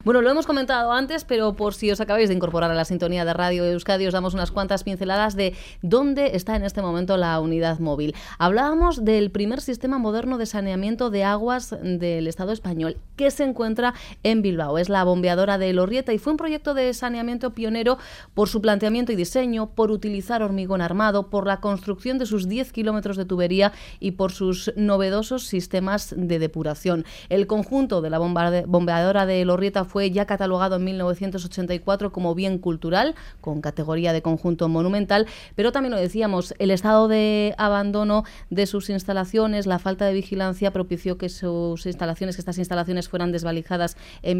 Bueno, lo hemos comentado antes, pero por si os acabáis de incorporar a la sintonía de Radio Euskadi, os damos unas cuantas pinceladas de dónde está en este momento la unidad móvil. Hablábamos del primer sistema moderno de saneamiento de aguas del Estado español, que se encuentra en Bilbao. Es la bombeadora de Elorrieta y fue un proyecto de saneamiento pionero por su planteamiento y diseño, por utilizar hormigón armado, por la construcción de sus 10 kilómetros de tubería y por sus novedosos sistemas de depuración. El conjunto de la bombeadora de Elorrieta fue ya catalogado en 1984 como bien cultural, con categoría de conjunto monumental, pero también lo decíamos, el estado de abandono de sus instalaciones, la falta de vigilancia propició que estas instalaciones fueran desvalijadas en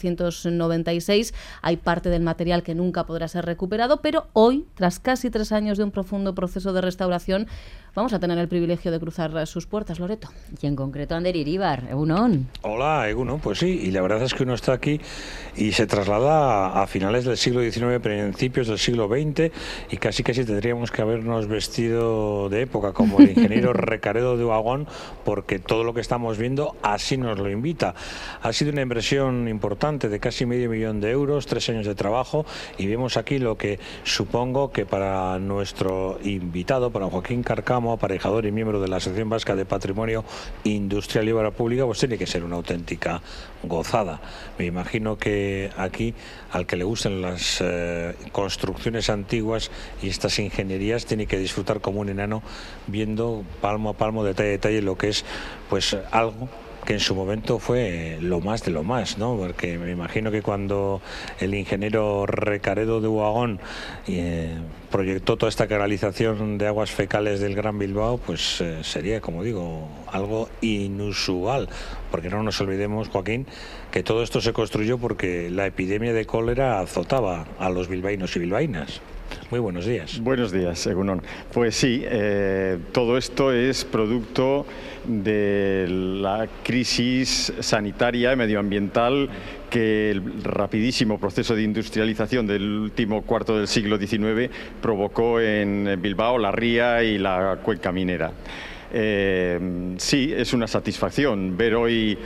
1996. Hay parte del material que nunca podrá ser recuperado, pero hoy, tras casi 3 años de un profundo proceso de restauración, vamos a tener el privilegio de cruzar sus puertas, Loreto. Y en concreto, Ander Iríbar, Egunon. Hola, Egunon, pues sí, y la verdad es que uno está aquí y se traslada a finales del siglo XIX, principios del siglo XX, y casi tendríamos que habernos vestido de época, como el ingeniero Recaredo de Uhagón, porque todo lo que estamos viendo así nos lo invita. Ha sido una inversión importante de casi medio millón de euros, 3 años de trabajo, y vemos aquí lo que supongo que para nuestro invitado, para Joaquín Carcamo, aparejador y miembro de la Asociación Vasca de Patrimonio Industrial y Obra Pública, pues tiene que ser una auténtica gozada. Me imagino que aquí, al que le gusten las construcciones antiguas y estas ingenierías, tiene que disfrutar como un enano viendo palmo a palmo, detalle a detalle, lo que es pues algo que en su momento fue lo más de lo más, ¿no? Porque me imagino que cuando el ingeniero Recaredo de Uhagón proyectó toda esta canalización de aguas fecales del Gran Bilbao, pues sería, como digo, algo inusual, porque no nos olvidemos, Joaquín, que todo esto se construyó porque la epidemia de cólera azotaba a los bilbaínos y bilbaínas. Muy buenos días. Buenos días, Egunon. Pues sí, todo esto es producto de la crisis sanitaria y medioambiental que el rapidísimo proceso de industrialización del último cuarto del siglo XIX provocó en Bilbao, La Ría y la cuenca minera. Sí, es una satisfacción ver hoy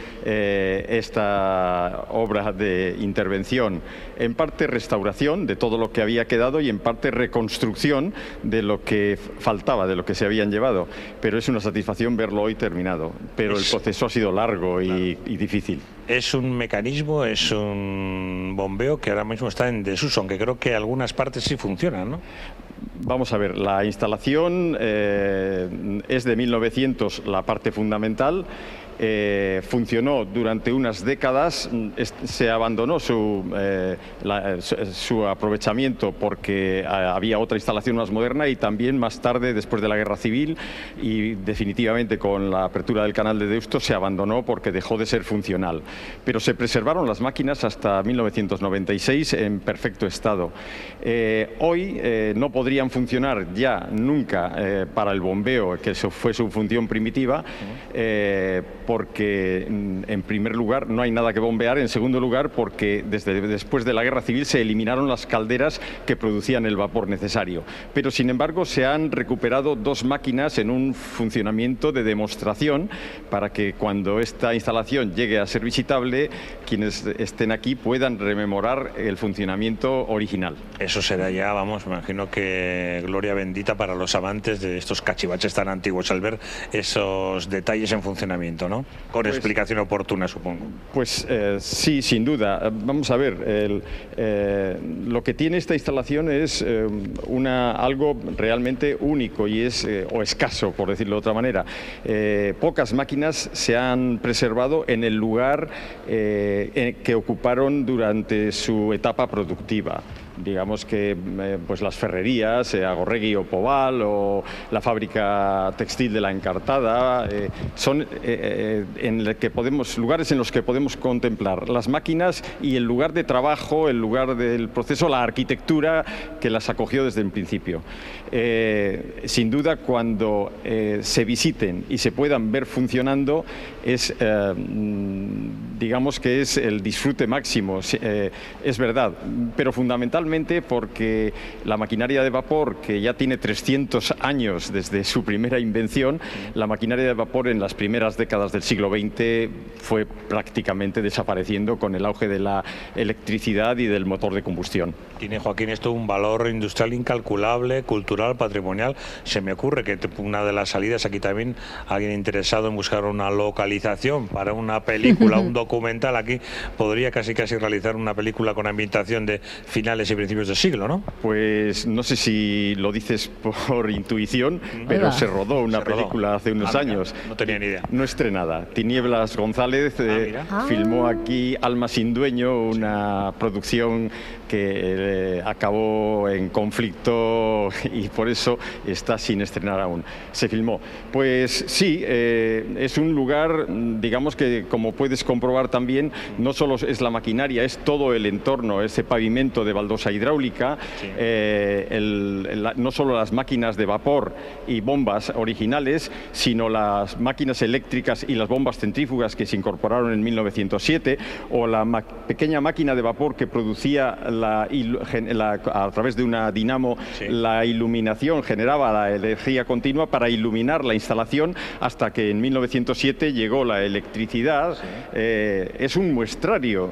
esta obra de intervención, en parte restauración de todo lo que había quedado y en parte reconstrucción de lo que faltaba, de lo que se habían llevado. Pero es una satisfacción verlo hoy terminado. Pero el proceso ha sido largo y difícil. Es un mecanismo, es un bombeo que ahora mismo está en desuso, aunque creo que algunas partes sí funcionan, ¿no? Vamos a ver, la instalación es de 1900 la parte fundamental. Funcionó durante unas décadas, se abandonó su aprovechamiento porque había otra instalación más moderna y también más tarde, después de la Guerra Civil y definitivamente con la apertura del canal de Deusto, se abandonó porque dejó de ser funcional. Pero se preservaron las máquinas hasta 1996 en perfecto estado. Hoy no podrían funcionar ya nunca para el bombeo, que eso fue su función primitiva, porque en primer lugar no hay nada que bombear, en segundo lugar porque después de la Guerra Civil se eliminaron las calderas que producían el vapor necesario. Pero sin embargo se han recuperado 2 máquinas en un funcionamiento de demostración para que cuando esta instalación llegue a ser visitable, quienes estén aquí puedan rememorar el funcionamiento original. Eso será ya, vamos, me imagino que gloria bendita para los amantes de estos cachivaches tan antiguos al ver esos detalles en funcionamiento, ¿no? Con explicación oportuna, supongo. Pues sí, sin duda. Vamos a ver, lo que tiene esta instalación es algo realmente único y o escaso, por decirlo de otra manera. Pocas máquinas se han preservado en el lugar que ocuparon durante su etapa productiva. Digamos que pues las ferrerías, Agorregui o Poval, o la fábrica textil de La Encartada, son lugares en los que podemos contemplar las máquinas y el lugar de trabajo, el lugar del proceso, la arquitectura que las acogió desde el principio. Sin duda, cuando se visiten y se puedan ver funcionando, digamos que es el disfrute máximo, es verdad, pero fundamentalmente principalmente porque la maquinaria de vapor, que ya tiene 300 años desde su primera invención, la maquinaria de vapor en las primeras décadas del siglo XX fue prácticamente desapareciendo con el auge de la electricidad y del motor de combustión. Tiene, Joaquín, esto un valor industrial incalculable, cultural, patrimonial. Se me ocurre que una de las salidas aquí también, alguien interesado en buscar una localización para una película, un documental, aquí podría casi realizar una película con ambientación de finales y principios del siglo, ¿no? Pues no sé si lo dices por intuición, pero se rodó una película hace unos años. No tenía ni idea. No estrenada. Tinieblas González filmó aquí Alma sin dueño, una producción que acabó en conflicto y por eso está sin estrenar aún. Se filmó. Pues sí, es un lugar, digamos que como puedes comprobar también, no solo es la maquinaria, es todo el entorno, ese pavimento de baldosa hidráulica, no solo las máquinas de vapor y bombas originales, sino las máquinas eléctricas y las bombas centrífugas que se incorporaron en 1907, o la pequeña máquina de vapor que producía a través de una dinamo la iluminación, generaba la energía continua para iluminar la instalación, hasta que en 1907 llegó la electricidad. Es un muestrario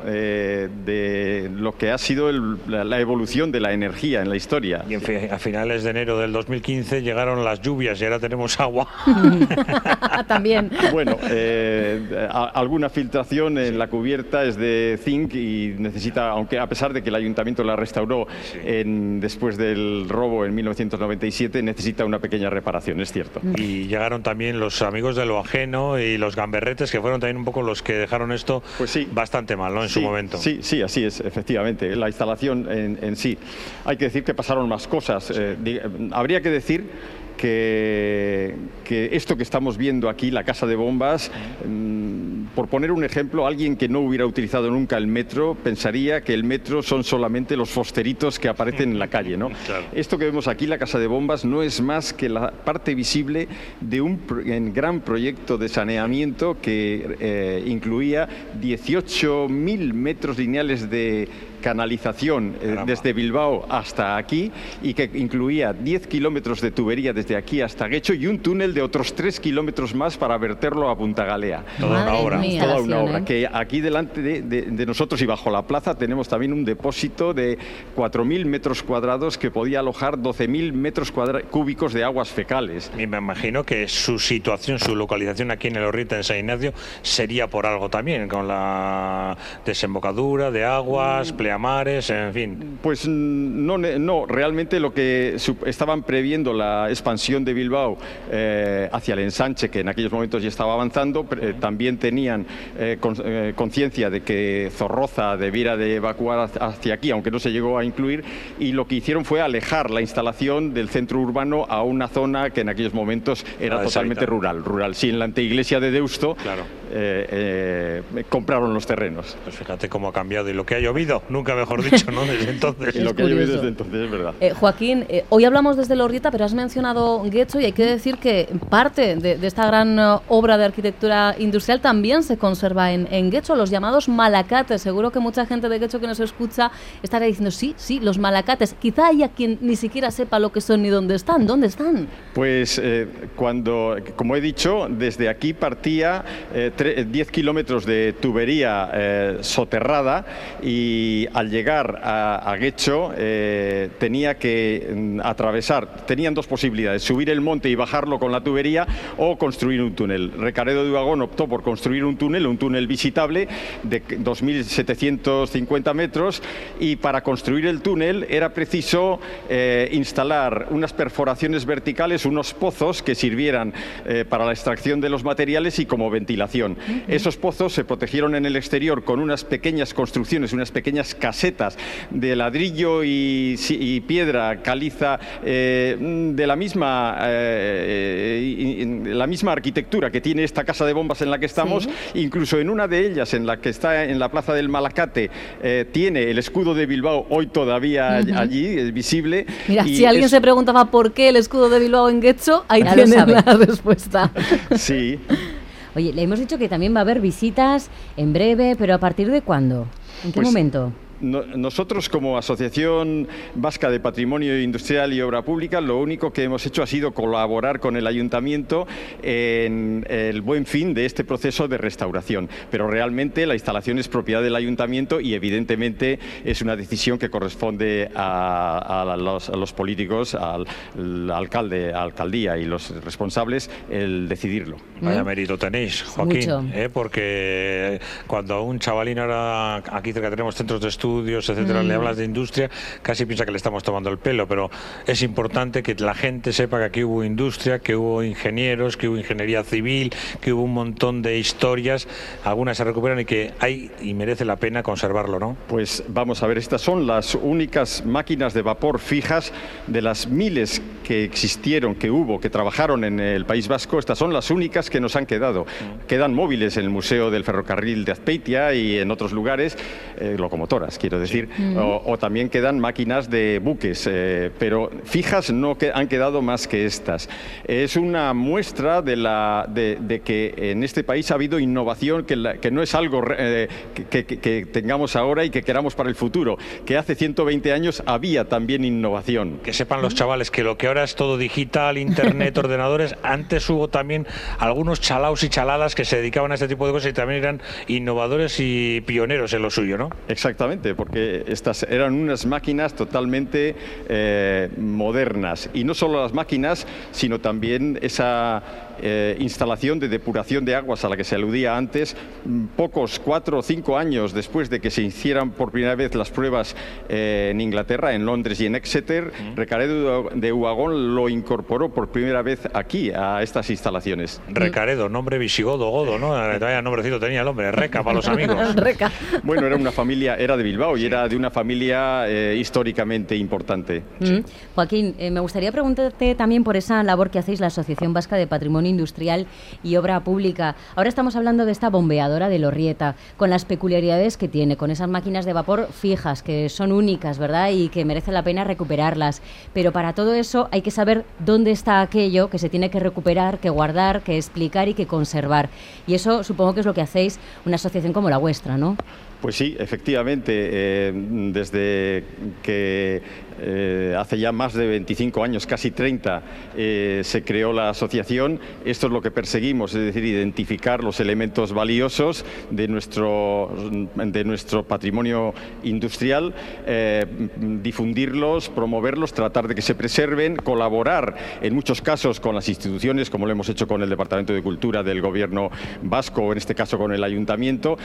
de lo que ha sido la evolución de la energía en la historia. Y a finales de enero del 2015 llegaron las lluvias y ahora tenemos agua. También. Bueno, alguna filtración en la cubierta es de zinc y necesita, aunque a pesar de que el ayuntamiento la restauró después del robo en 1997, necesita una pequeña reparación, es cierto. Y llegaron también los amigos de lo ajeno y los gamberretes, que fueron también un poco los que dejaron esto bastante mal, ¿no? En su momento. Sí, así es, efectivamente. La instalación en sí. Hay que decir que pasaron más cosas. Habría que decir que esto que estamos viendo aquí, la casa de bombas, por poner un ejemplo, alguien que no hubiera utilizado nunca el metro pensaría que el metro son solamente los fosteritos que aparecen en la calle, ¿no? Claro. Esto que vemos aquí, la casa de bombas, no es más que la parte visible de un gran proyecto de saneamiento que incluía 18.000 metros lineales de canalización desde Bilbao hasta aquí, y que incluía 10 kilómetros de tubería desde aquí hasta Guecho y un túnel de otros 3 kilómetros más para verterlo a Punta Galea. Toda una obra. Toda una obra. Que aquí delante de nosotros y bajo la plaza tenemos también un depósito de 4.000 metros cuadrados que podía alojar 12.000 metros cúbicos de aguas fecales. Y me imagino que su situación, su localización aquí en el Orrieta, en San Ignacio, sería por algo también, con la desembocadura de aguas, pleamares, en fin. Pues no, realmente lo que estaban previendo, la expansión de Bilbao hacia el ensanche, que en aquellos momentos ya estaba avanzando, también tenían conciencia de que Zorroza debiera de evacuar hacia aquí, aunque no se llegó a incluir, y lo que hicieron fue alejar la instalación del centro urbano a una zona que en aquellos momentos era totalmente rural. Sí, en la anteiglesia de Deusto, claro. Compraron los terrenos. Pues fíjate cómo ha cambiado y lo que ha llovido, nunca mejor dicho, ¿no? Desde entonces. Lo que ha llovido desde entonces, es verdad. Joaquín, hoy hablamos desde Lorrieta, pero has mencionado Guecho y hay que decir que parte de esta gran obra de arquitectura industrial también se conserva en Guecho, los llamados malacates. Seguro que mucha gente de Guecho que nos escucha estará diciendo sí, los malacates. Quizá haya quien ni siquiera sepa lo que son ni dónde están. ¿Dónde están? Pues como he dicho, desde aquí partía 10 kilómetros de tubería soterrada, y al llegar a Guecho tenía que atravesar, tenían dos posibilidades: subir el monte y bajarlo con la tubería o construir un túnel. Recaredo de Uhagón optó por construir un túnel visitable de 2.750 metros, y para construir el túnel era preciso instalar unas perforaciones verticales, unos pozos que sirvieran para la extracción de los materiales y como ventilación. Esos pozos se protegieron en el exterior con unas pequeñas construcciones, unas pequeñas casetas de ladrillo y piedra caliza, de la misma arquitectura que tiene esta casa de bombas en la que estamos. ¿Sí? Incluso en una de ellas, en la que está en la plaza del Malacate, tiene el escudo de Bilbao hoy todavía allí, es visible. Mira, si alguien se preguntaba por qué el escudo de Bilbao en Guecho, ahí tiene la respuesta. Sí. Oye, le hemos dicho que también va a haber visitas en breve, pero ¿a partir de cuándo? ¿En qué momento? Nosotros, como Asociación Vasca de Patrimonio Industrial y Obra Pública, lo único que hemos hecho ha sido colaborar con el Ayuntamiento en el buen fin de este proceso de restauración. Pero realmente la instalación es propiedad del Ayuntamiento y evidentemente es una decisión que corresponde a los políticos, al alcalde, a la alcaldía y los responsables el decidirlo. Vaya mérito tenéis, Joaquín, porque cuando a un chavalín ahora, aquí cerca tenemos centros de estudios, etcétera, le hablas de industria, casi piensa que le estamos tomando el pelo, pero es importante que la gente sepa que aquí hubo industria, que hubo ingenieros, que hubo ingeniería civil, que hubo un montón de historias, algunas se recuperan y que hay y merece la pena conservarlo, ¿no? Pues vamos a ver, estas son las únicas máquinas de vapor fijas de las miles que existieron, que hubo, que trabajaron en el País Vasco. Estas son las únicas que nos han quedado. Quedan móviles en el Museo del Ferrocarril de Azpeitia y en otros lugares, locomotoras, quiero decir, o también quedan máquinas de buques, pero fijas no han quedado más que estas. Es una muestra de que en este país ha habido innovación, que no es algo que tengamos ahora y que queramos para el futuro, que hace 120 años había también innovación. Que sepan los chavales que lo que ahora es todo digital, internet, ordenadores, antes hubo también algunos chalaos y chaladas que se dedicaban a este tipo de cosas y también eran innovadores y pioneros en lo suyo, ¿no? Exactamente, porque estas eran unas máquinas totalmente modernas, y no solo las máquinas, sino también esa instalación de depuración de aguas a la que se aludía antes, 4 o 5 años después de que se hicieran por primera vez las pruebas en Inglaterra, en Londres y en Exeter, Recaredo de Uhagón lo incorporó por primera vez aquí, a estas instalaciones. Recaredo, nombre visigodo, godo, ¿no? Vaya nombrecito tenía el hombre, Reca para los amigos. Reca. Bueno, era de Bilbao y era de una familia históricamente importante. Sí. Joaquín, me gustaría preguntarte también por esa labor que hacéis la Asociación Vasca de Patrimonio Industrial y Obra Pública. Ahora estamos hablando de esta bombeadora de Lorrieta, con las peculiaridades que tiene, con esas máquinas de vapor fijas, que son únicas, ¿verdad? Y que merece la pena recuperarlas. Pero para todo eso hay que saber dónde está aquello que se tiene que recuperar, que guardar, que explicar y que conservar. Y eso supongo que es lo que hacéis una asociación como la vuestra, ¿no? Pues sí, efectivamente, desde que hace ya más de 25 años, casi 30, se creó la asociación. Esto es lo que perseguimos, es decir, identificar los elementos valiosos de nuestro patrimonio industrial, difundirlos, promoverlos, tratar de que se preserven, colaborar en muchos casos con las instituciones, como lo hemos hecho con el Departamento de Cultura del Gobierno vasco, o en este caso con el Ayuntamiento,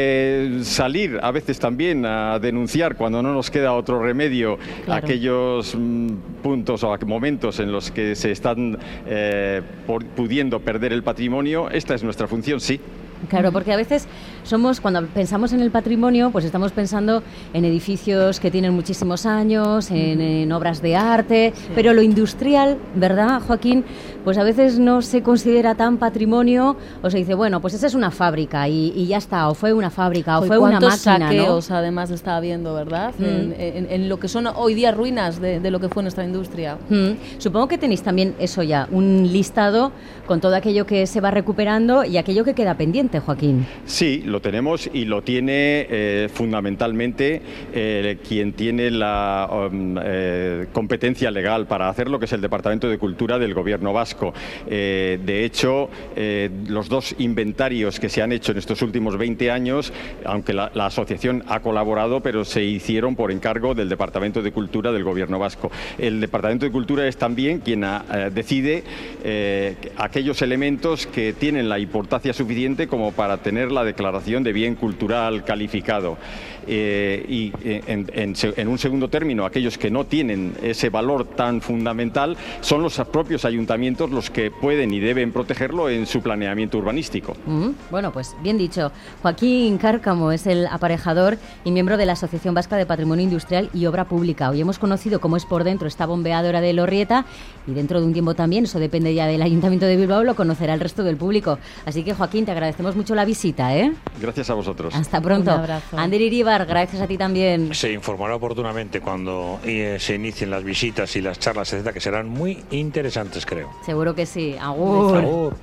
salir a veces también a denunciar cuando no nos queda otro remedio, claro, aquellos puntos o momentos en los que se están pudiendo perder el patrimonio. Esta es nuestra función, sí. Claro, porque a veces cuando pensamos en el patrimonio, pues estamos pensando en edificios que tienen muchísimos años, en obras de arte, sí, pero lo industrial, ¿verdad, Joaquín? Pues a veces no se considera tan patrimonio, o se dice, bueno, pues esa es una fábrica y ya está, o fue una fábrica, o fue una máquina, saqueos, ¿no? Además estaba viendo, ¿verdad? En lo que son hoy día ruinas de lo que fue nuestra industria. Supongo que tenéis también eso ya, un listado con todo aquello que se va recuperando y aquello que queda pendiente, Joaquín. Sí, lo tenemos y lo tiene fundamentalmente quien tiene la competencia legal para hacerlo, que es el Departamento de Cultura del Gobierno vasco. De hecho, los dos inventarios que se han hecho en estos últimos 20 años, aunque la asociación ha colaborado, pero se hicieron por encargo del Departamento de Cultura del Gobierno vasco. El Departamento de Cultura es también quien decide aquellos elementos que tienen la importancia suficiente como para tener la declaración de bien cultural calificado. Y en un segundo término, aquellos que no tienen ese valor tan fundamental son los propios ayuntamientos los que pueden y deben protegerlo en su planeamiento urbanístico. Bueno, pues bien dicho. Joaquín Cárcamo es el aparejador y miembro de la Asociación Vasca de Patrimonio Industrial y Obra Pública. Hoy hemos conocido cómo es por dentro esta bombeadora de Lorrieta y dentro de un tiempo también, eso depende ya del Ayuntamiento de Bilbao, lo conocerá el resto del público. Así que, Joaquín, te agradecemos mucho la visita, ¿eh? Gracias a vosotros. Hasta pronto. Un abrazo. Ander Iríbar, gracias a ti también. Se informará oportunamente cuando se inicien las visitas y las charlas, etcétera, que serán muy interesantes, creo. Seguro que sí. Agur. Agur.